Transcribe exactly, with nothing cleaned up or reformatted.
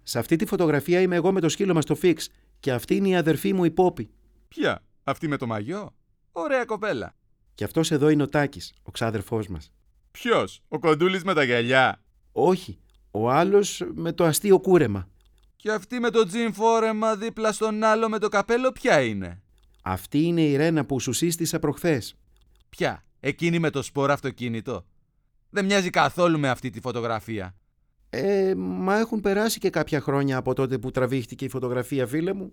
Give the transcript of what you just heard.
Σε αυτή τη φωτογραφία είμαι εγώ με το σκύλο μας στο Φίξ και αυτή είναι η αδερφή μου η Πόπη. Ποια, αυτή με το μαγιό? Ωραία κοπέλα. Και αυτός εδώ είναι ο Τάκης, ο ξάδερφός μας. Ποιος, ο κοντούλης με τα γυαλιά? Όχι, ο άλλος με το αστείο κούρεμα. Και αυτή με το τζιν φόρεμα δίπλα στον άλλο με το καπέλο ποια είναι? Αυτή είναι η Ρένα που σου σύστησα προχθές. Ποια, εκείνη με το σπορ αυτοκίνητο? Δεν μοιάζει καθόλου με αυτή τη φωτογραφία. Ε, μα έχουν περάσει και κάποια χρόνια από τότε που τραβήχτηκε η φωτογραφία, φίλε μου.